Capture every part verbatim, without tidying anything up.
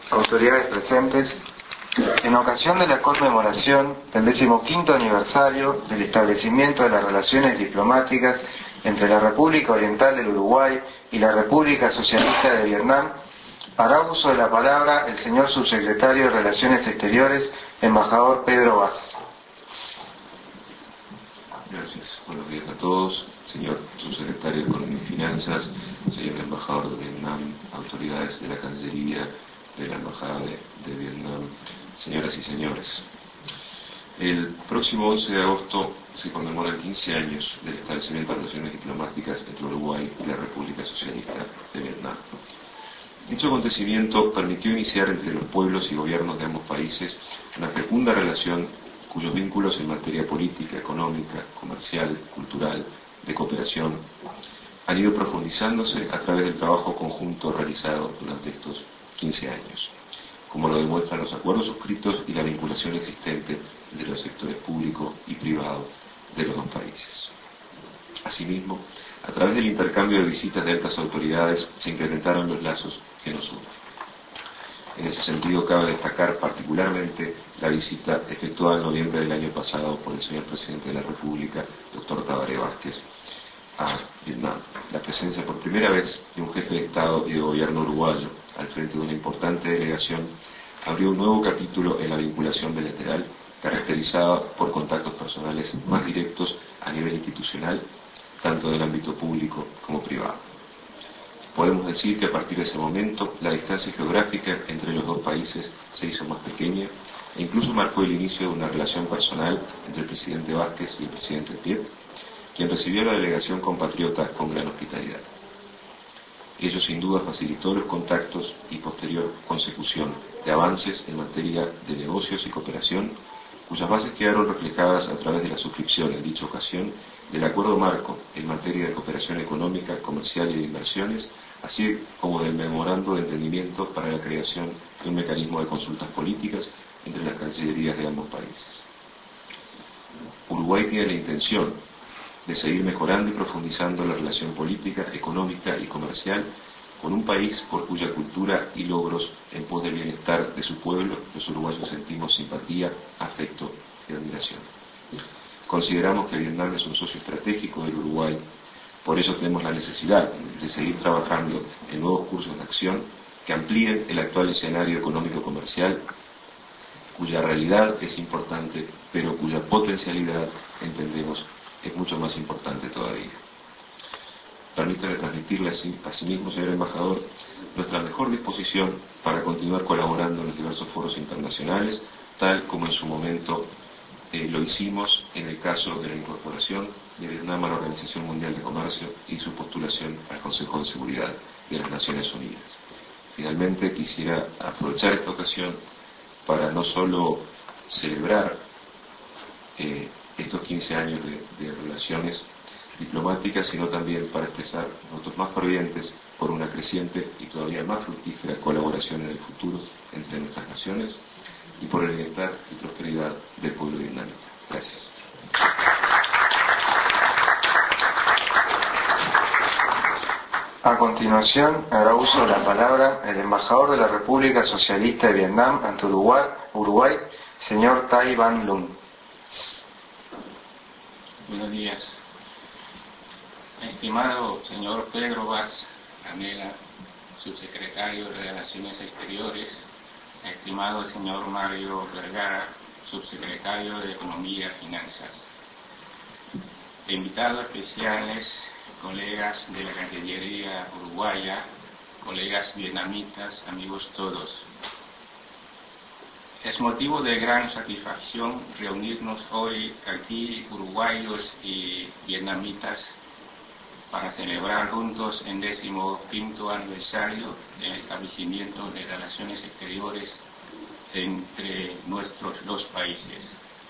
autoridades presentes, en ocasión de la conmemoración del decimoquinto aniversario del establecimiento de las relaciones diplomáticas entre la República Oriental del Uruguay y la República Socialista de Vietnam, hará uso de la palabra el señor subsecretario de Relaciones Exteriores, embajador Pedro Vaz. Gracias. Buenos días a todos. Señor subsecretario de Economía y Finanzas, señor embajador de Vietnam, autoridades de la Cancillería de la Embajada de, de Vietnam, señoras y señores. El próximo once de agosto se conmemoran quince años del establecimiento de relaciones diplomáticas entre Uruguay y la República Socialista de Vietnam. Dicho acontecimiento permitió iniciar entre los pueblos y gobiernos de ambos países una fecunda relación cuyos vínculos en materia política, económica, comercial, cultural, de cooperación, han ido profundizándose a través del trabajo conjunto realizado durante estos quince años, como lo demuestran los acuerdos suscritos y la vinculación existente entre los sectores público y privado de los dos países. Asimismo, a través del intercambio de visitas de altas autoridades se incrementaron los lazos que nos unen. En ese sentido, cabe destacar particularmente la visita efectuada en noviembre del año pasado por el señor presidente de la República, doctor Tabaré Vázquez, a Vietnam. La presencia por primera vez de un jefe de Estado y de gobierno uruguayo al frente de una importante delegación abrió un nuevo capítulo en la vinculación bilateral, caracterizada por contactos personales más directos a nivel institucional, tanto del ámbito público como privado. Podemos decir que a partir de ese momento la distancia geográfica entre los dos países se hizo más pequeña e incluso marcó el inicio de una relación personal entre el presidente Vázquez y el presidente Triet, quien recibió a la delegación compatriota con gran hospitalidad. Ello sin duda facilitó los contactos y posterior consecución de avances en materia de negocios y cooperación, cuyas bases quedaron reflejadas a través de la suscripción en dicha ocasión del Acuerdo Marco en materia de cooperación económica, comercial y de inversiones, así como del Memorando de Entendimiento para la creación de un mecanismo de consultas políticas entre las cancillerías de ambos países. Uruguay tiene la intención de seguir mejorando y profundizando la relación política, económica y comercial con un país por cuya cultura y logros en pos del bienestar de su pueblo, los uruguayos sentimos simpatía, afecto y admiración. Consideramos que Vietnam es un socio estratégico del Uruguay, por eso tenemos la necesidad de seguir trabajando en nuevos cursos de acción que amplíen el actual escenario económico-comercial, cuya realidad es importante, pero cuya potencialidad, entendemos, es mucho más importante todavía. Permítame transmitirle asimismo, señor embajador, nuestra mejor disposición para continuar colaborando en los diversos foros internacionales, tal como en su momento eh, lo hicimos en el caso de la incorporación de Vietnam a la Organización Mundial de Comercio y su postulación al Consejo de Seguridad de las Naciones Unidas. Finalmente, quisiera aprovechar esta ocasión para no solo celebrar eh, estos quince años de, de relaciones diplomáticas, sino también para expresar votos más fervientes por una creciente y todavía más fructífera colaboración en el futuro entre nuestras naciones y por el bienestar y prosperidad del pueblo vietnamita. Gracias. A continuación, hará uso de la palabra el embajador de la República Socialista de Vietnam ante Uruguay, Uruguay señor Tai Van Lung. Buenos días. Estimado señor Pedro Vaz Canela, subsecretario de Relaciones Exteriores, estimado señor Mario Vergara, subsecretario de Economía y Finanzas, invitados especiales, colegas de la Cancillería uruguaya, colegas vietnamitas, amigos todos. Es motivo de gran satisfacción reunirnos hoy aquí, uruguayos y vietnamitas, para celebrar juntos el décimo quinto aniversario del establecimiento de relaciones exteriores entre nuestros dos países.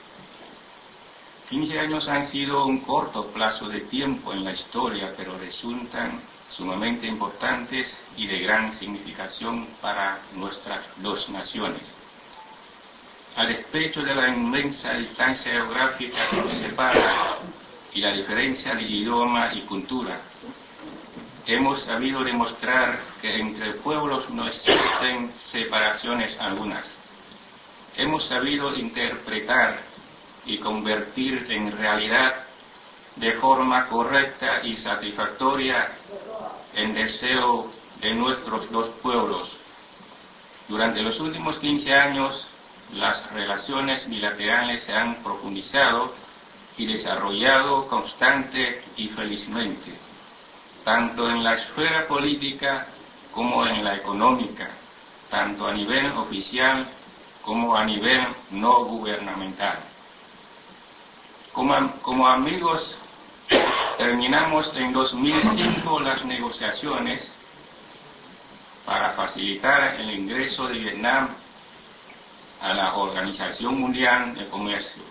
quince años han sido un corto plazo de tiempo en la historia, pero resultan sumamente importantes y de gran significación para nuestras dos naciones. Al despecho de la inmensa distancia geográfica que nos separa y la diferencia de idioma y cultura, hemos sabido demostrar que entre pueblos no existen separaciones algunas. Hemos sabido interpretar y convertir en realidad de forma correcta y satisfactoria el deseo de nuestros dos pueblos. Durante los últimos quince años, las relaciones bilaterales se han profundizado y desarrollado constante y felizmente, tanto en la esfera política como en la económica, tanto a nivel oficial como a nivel no gubernamental. Como, como amigos, terminamos en dos mil cinco las negociaciones para facilitar el ingreso de Vietnam a la Organización Mundial de Comercio.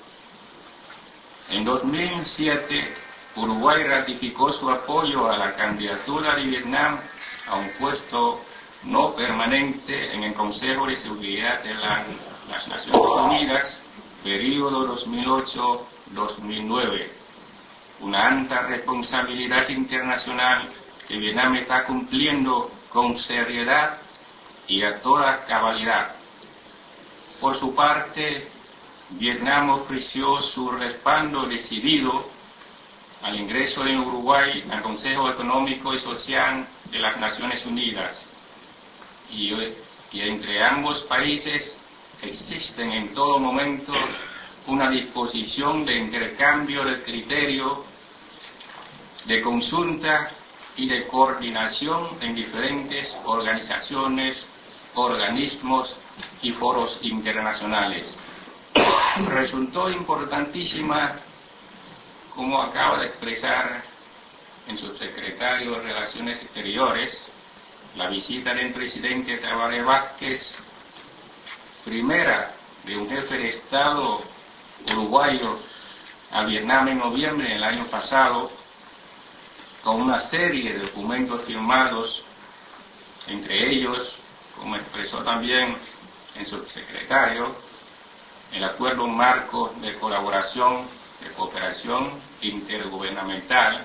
En dos mil siete, Uruguay ratificó su apoyo a la candidatura de Vietnam a un puesto no permanente en el Consejo de Seguridad de la, las Naciones Unidas, periodo dos mil ocho a dos mil nueve. Una alta responsabilidad internacional que Vietnam está cumpliendo con seriedad y a toda cabalidad. Por su parte, Vietnam ofreció su respaldo decidido al ingreso de Uruguay al Consejo Económico y Social de las Naciones Unidas, y, y entre ambos países existen en todo momento una disposición de intercambio de criterio, de consulta y de coordinación en diferentes organizaciones, organismos y foros internacionales. Resultó importantísima, como acaba de expresar el subsecretario de Relaciones Exteriores, la visita del presidente Tabaré Vázquez, primera de un jefe de Estado uruguayo a Vietnam en noviembre del año pasado, con una serie de documentos firmados, entre ellos, como expresó también el subsecretario, el Acuerdo Marco de Colaboración de Cooperación Intergubernamental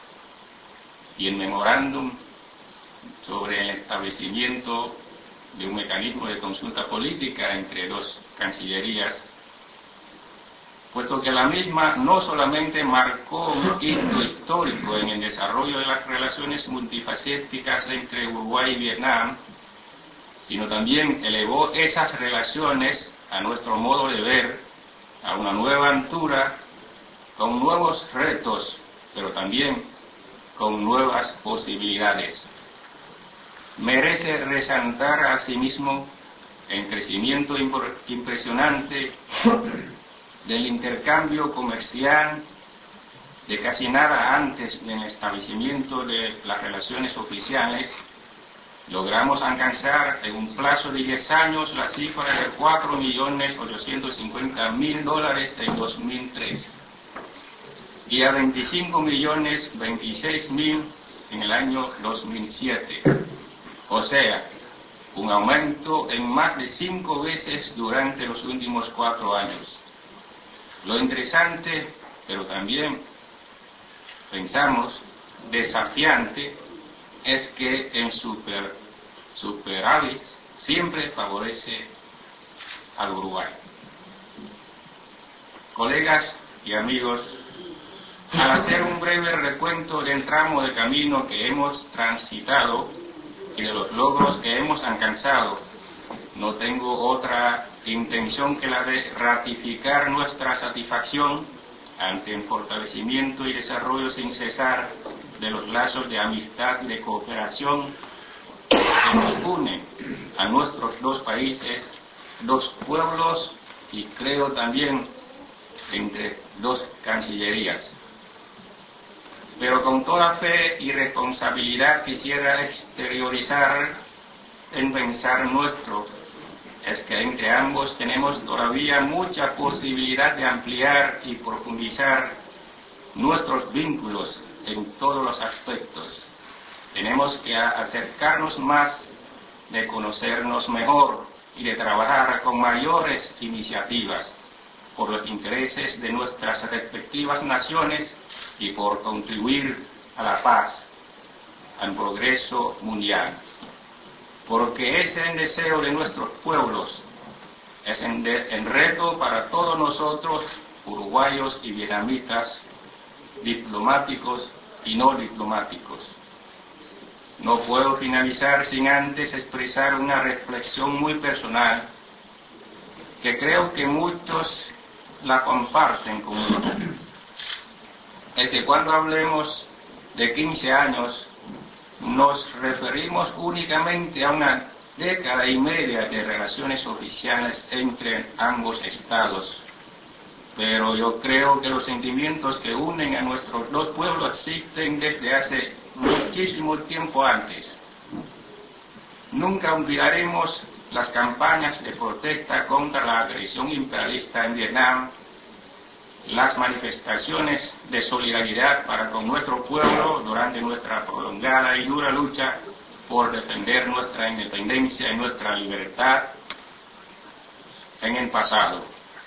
y el Memorándum sobre el establecimiento de un mecanismo de consulta política entre dos cancillerías, puesto que la misma no solamente marcó un hito histórico en el desarrollo de las relaciones multifacéticas entre Uruguay y Vietnam, sino también elevó esas relaciones, a nuestro modo de ver, a una nueva altura, con nuevos retos, pero también con nuevas posibilidades. Merece resaltar asimismo el crecimiento impresionante del intercambio comercial de casi nada antes del establecimiento de las relaciones oficiales. Logramos alcanzar en un plazo de diez años la cifra de cuatro millones ochocientos cincuenta mil dólares en dos mil tres y a veinticinco millones veintiséis mil en el año dos mil siete. O sea, un aumento en más de cinco veces durante los últimos cuatro años. Lo interesante, pero también pensamos desafiante, es que el super, superávit siempre favorece al Uruguay. Colegas y amigos, al hacer un breve recuento del tramo de camino que hemos transitado y de los logros que hemos alcanzado, no tengo otra intención que la de ratificar nuestra satisfacción ante el fortalecimiento y desarrollo sin cesar de los lazos de amistad y de cooperación que nos unen a nuestros dos países, dos pueblos y creo también entre dos cancillerías. Pero con toda fe y responsabilidad quisiera exteriorizar en pensar nuestro, es que entre ambos tenemos todavía mucha posibilidad de ampliar y profundizar nuestros vínculos en todos los aspectos. Tenemos que acercarnos más, de conocernos mejor y de trabajar con mayores iniciativas por los intereses de nuestras respectivas naciones y por contribuir a la paz, al progreso mundial. Porque es el deseo de nuestros pueblos, es el reto para todos nosotros, uruguayos y vietnamitas, diplomáticos y no diplomáticos. No puedo finalizar sin antes expresar una reflexión muy personal, que creo que muchos la comparten conmigo. Es que cuando hablemos de quince años, nos referimos únicamente a una década y media de relaciones oficiales entre ambos estados. Pero yo creo que los sentimientos que unen a nuestros dos pueblos existen desde hace muchísimo tiempo antes. Nunca olvidaremos las campañas de protesta contra la agresión imperialista en Vietnam, las manifestaciones de solidaridad para con nuestro pueblo durante nuestra prolongada y dura lucha por defender nuestra independencia y nuestra libertad en el pasado.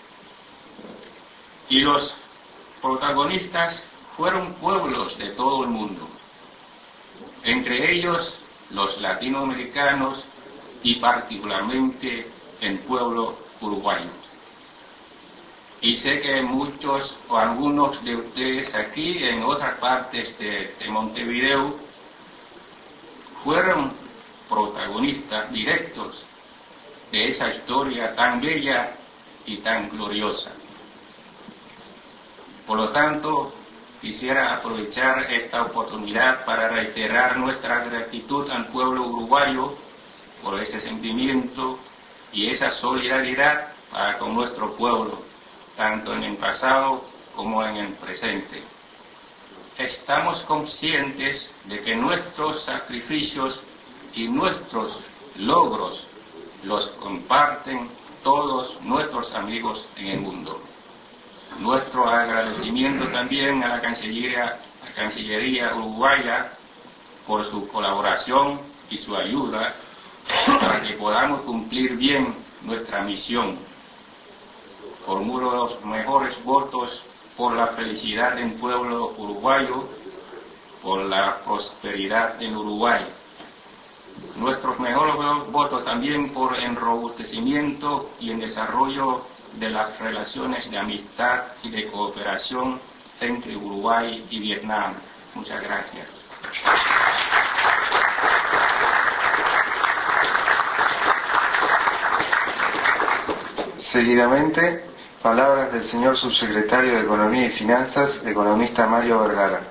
Y los protagonistas fueron pueblos de todo el mundo, entre ellos los latinoamericanos y particularmente el pueblo uruguayo. Y sé que muchos o algunos de ustedes aquí en otras partes de, de Montevideo fueron protagonistas directos de esa historia tan bella y tan gloriosa. Por lo tanto, quisiera aprovechar esta oportunidad para reiterar nuestra gratitud al pueblo uruguayo por ese sentimiento y esa solidaridad para con nuestro pueblo, tanto en el pasado como en el presente. Estamos conscientes de que nuestros sacrificios y nuestros logros los comparten todos nuestros amigos en el mundo. Nuestro agradecimiento también a la Cancillería, a la Cancillería uruguaya por su colaboración y su ayuda para que podamos cumplir bien nuestra misión. Formulo los mejores votos por la felicidad del pueblo uruguayo, por la prosperidad del Uruguay. Nuestros mejores votos también por el robustecimiento y el desarrollo de las relaciones de amistad y de cooperación entre Uruguay y Vietnam. Muchas gracias. Seguidamente, palabras del señor subsecretario de Economía y Finanzas, economista Mario Vergara.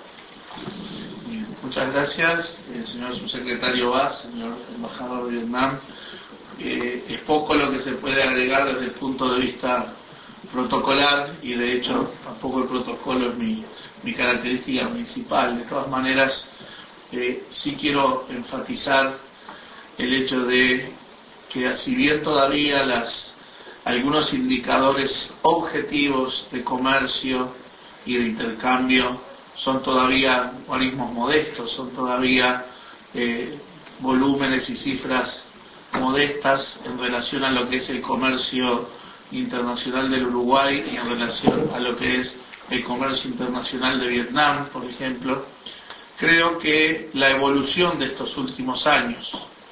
Muchas gracias, eh, señor subsecretario Vaz, señor embajador de Vietnam. Eh, es poco lo que se puede agregar desde el punto de vista protocolar y de hecho tampoco el protocolo es mi, mi característica principal. De todas maneras, eh, sí quiero enfatizar el hecho de que si bien todavía las algunos indicadores objetivos de comercio y de intercambio son todavía organismos modestos, son todavía eh, volúmenes y cifras modestas en relación a lo que es el comercio internacional del Uruguay y en relación a lo que es el comercio internacional de Vietnam, por ejemplo. Creo que la evolución de estos últimos años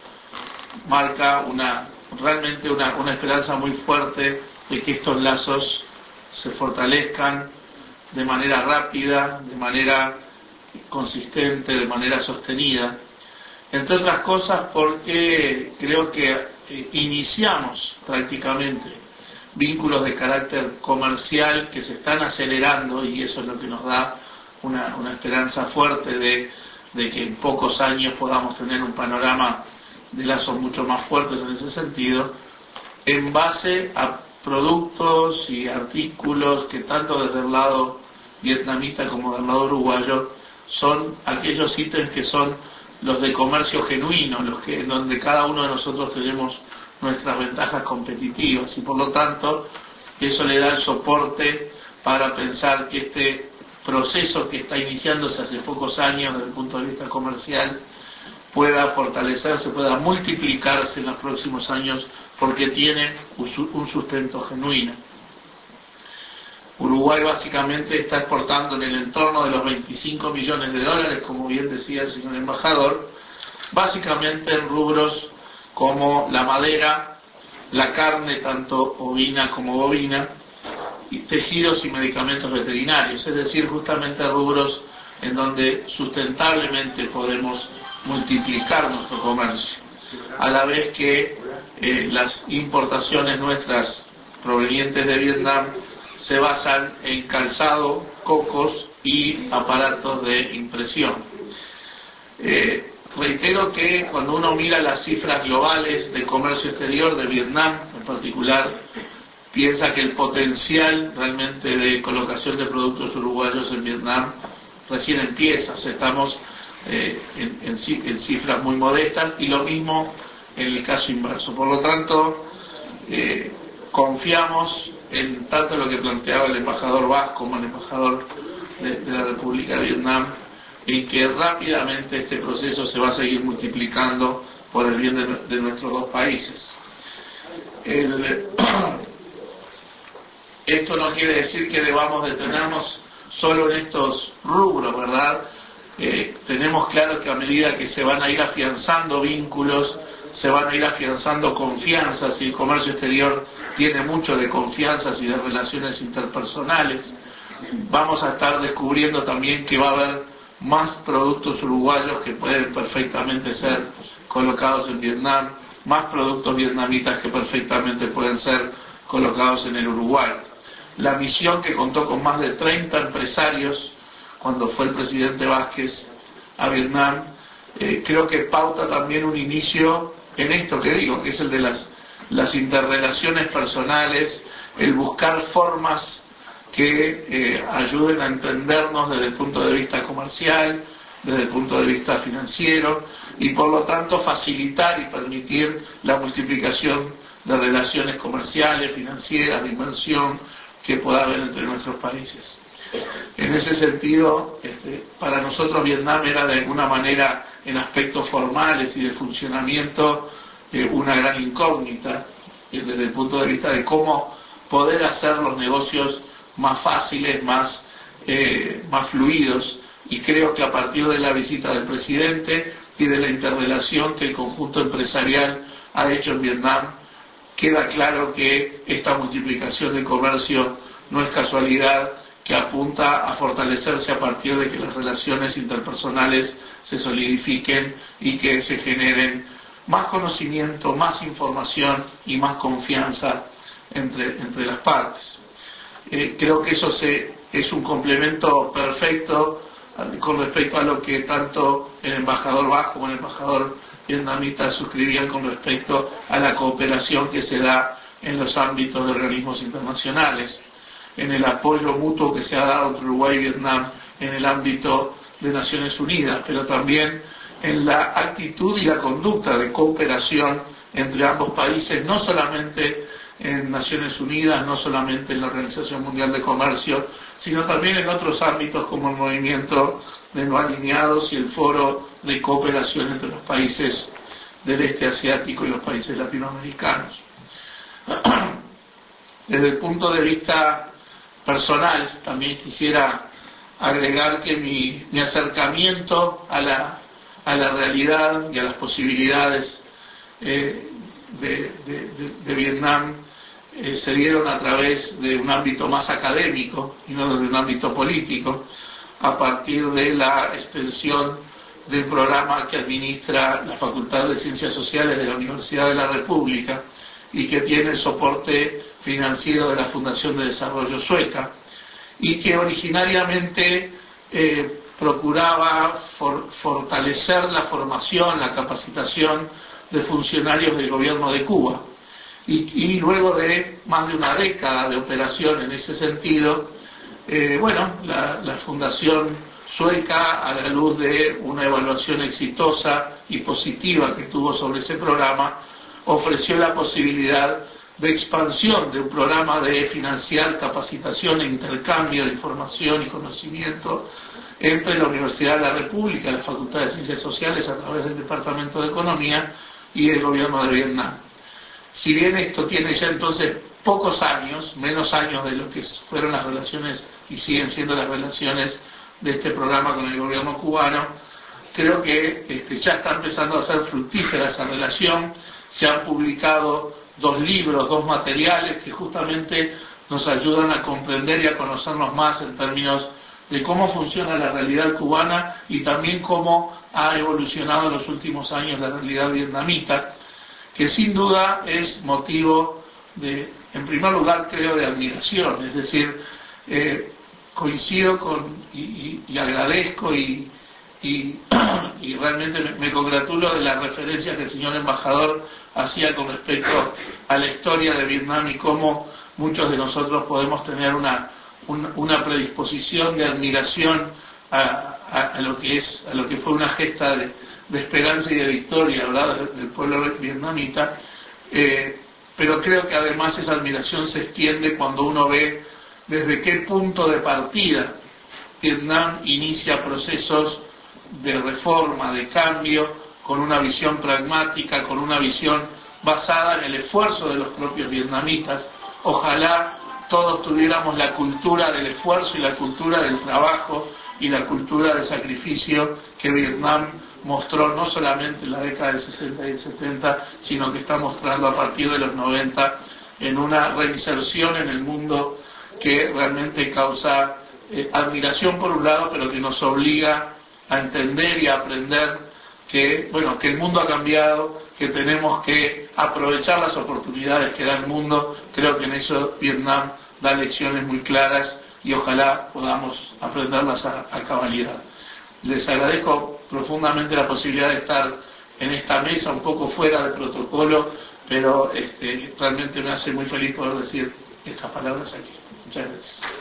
marca una realmente una, una esperanza muy fuerte de que estos lazos se fortalezcan de manera rápida, de manera consistente, de manera sostenida. Entre otras cosas porque creo que eh, iniciamos prácticamente vínculos de carácter comercial que se están acelerando y eso es lo que nos da una, una esperanza fuerte de, de que en pocos años podamos tener un panorama de lazos mucho más fuertes en ese sentido, en base a productos y artículos que tanto desde el lado vietnamita como del lado uruguayo son aquellos ítems que son los de comercio genuino, los que en donde cada uno de nosotros tenemos nuestras ventajas competitivas y por lo tanto eso le da el soporte para pensar que este proceso que está iniciándose hace pocos años desde el punto de vista comercial pueda fortalecerse, pueda multiplicarse en los próximos años porque tiene un sustento genuino. Uruguay básicamente está exportando en el entorno de los veinticinco millones de dólares, como bien decía el señor embajador, básicamente en rubros como la madera, la carne, tanto ovina como bovina, y tejidos y medicamentos veterinarios, es decir, justamente rubros en donde sustentablemente podemos multiplicar nuestro comercio, a la vez que eh, las importaciones nuestras provenientes de Vietnam se basan en calzado, cocos y aparatos de impresión. Eh, reitero que cuando uno mira las cifras globales de comercio exterior de Vietnam en particular, piensa que el potencial realmente de colocación de productos uruguayos en Vietnam recién empieza. O sea, estamos eh, en, en, en cifras muy modestas, y lo mismo en el caso inverso. Por lo tanto, eh, confiamos en tanto lo que planteaba el embajador Vaz como el embajador de, de la República de Vietnam, en que rápidamente este proceso se va a seguir multiplicando por el bien de, de nuestros dos países. El, esto no quiere decir que debamos detenernos solo en estos rubros, ¿verdad? Eh, tenemos claro que a medida que se van a ir afianzando vínculos, se van a ir afianzando confianzas, y el comercio exterior tiene mucho de confianzas y de relaciones interpersonales. Vamos a estar descubriendo también que va a haber más productos uruguayos que pueden perfectamente ser colocados en Vietnam, más productos vietnamitas que perfectamente pueden ser colocados en el Uruguay. La misión, que contó con más de treinta empresarios cuando fue el presidente Vázquez a Vietnam, eh, creo que pauta también un inicio en esto que digo, que es el de las, las interrelaciones personales, el buscar formas que eh, ayuden a entendernos desde el punto de vista comercial, desde el punto de vista financiero, y por lo tanto facilitar y permitir la multiplicación de relaciones comerciales, financieras, de inversión que pueda haber entre nuestros países. En ese sentido, este, para nosotros Vietnam era de alguna manera, en aspectos formales y de funcionamiento, eh, una gran incógnita, eh, desde el punto de vista de cómo poder hacer los negocios más fáciles, más, eh, más fluidos, y creo que a partir de la visita del presidente y de la interrelación que el conjunto empresarial ha hecho en Vietnam, queda claro que esta multiplicación del comercio no es casualidad, que apunta a fortalecerse a partir de que las relaciones interpersonales se solidifiquen y que se generen más conocimiento, más información y más confianza entre, entre las partes. Eh, creo que eso se, es un complemento perfecto con respecto a lo que tanto el embajador Vaz como el embajador vietnamita suscribían con respecto a la cooperación que se da en los ámbitos de organismos internacionales, en el apoyo mutuo que se ha dado entre Uruguay y Vietnam en el ámbito de Naciones Unidas, pero también en la actitud y la conducta de cooperación entre ambos países, no solamente en Naciones Unidas, no solamente en la Organización Mundial de Comercio, sino también en otros ámbitos como el movimiento de no alineados y el foro de cooperación entre los países del este asiático y los países latinoamericanos. Desde el punto de vista personal, también quisiera agregar que mi, mi acercamiento a la, a la realidad y a las posibilidades eh, de, de, de, de Vietnam eh, se dieron a través de un ámbito más académico y no de un ámbito político, a partir de la extensión del programa que administra la Facultad de Ciencias Sociales de la Universidad de la República y que tiene el soporte financiero de la Fundación de Desarrollo Sueca, y que originariamente eh, procuraba for, fortalecer la formación, la capacitación de funcionarios del gobierno de Cuba. Y, y luego de más de una década de operación en ese sentido, eh, bueno, la, la Fundación Sueca, a la luz de una evaluación exitosa y positiva que tuvo sobre ese programa, ofreció la posibilidad de expansión de un programa de financiar capacitación e intercambio de información y conocimiento entre la Universidad de la República, la Facultad de Ciencias Sociales a través del Departamento de Economía y el gobierno de Vietnam. si bien esto tiene ya entonces pocos años, menos años de lo que fueron las relaciones y siguen siendo las relaciones de este programa con el gobierno cubano, creo que este, ya está empezando a ser fructífera esa relación. Se han publicado dos libros, dos materiales que justamente nos ayudan a comprender y a conocernos más en términos de cómo funciona la realidad cubana y también cómo ha evolucionado en los últimos años la realidad vietnamita, que sin duda es motivo de, en primer lugar, creo, de admiración. Es decir, eh, coincido con y, y, y agradezco y, y, y realmente me, me congratulo de la referencia que el señor embajador hacía con respecto a la historia de Vietnam y cómo muchos de nosotros podemos tener una, una, una predisposición de admiración a, a, a lo que es a lo que fue una gesta de, de esperanza y de victoria, ¿verdad?, del pueblo vietnamita, eh, pero creo que además esa admiración se extiende cuando uno ve desde qué punto de partida Vietnam inicia procesos de reforma, de cambio, con una visión pragmática, con una visión basada en el esfuerzo de los propios vietnamitas. Ojalá todos tuviéramos la cultura del esfuerzo y la cultura del trabajo y la cultura del sacrificio que Vietnam mostró no solamente en la década del sesenta y el setenta, sino que está mostrando a partir de los noventa en una reinserción en el mundo que realmente causa eh, admiración por un lado, pero que nos obliga a entender y a aprender que, bueno, que el mundo ha cambiado, que tenemos que aprovechar las oportunidades que da el mundo. Creo que en eso Vietnam da lecciones muy claras y ojalá podamos aprenderlas a, a cabalidad. Les agradezco profundamente la posibilidad de estar en esta mesa, un poco fuera de protocolo, pero este, realmente me hace muy feliz poder decir estas palabras aquí. Muchas gracias.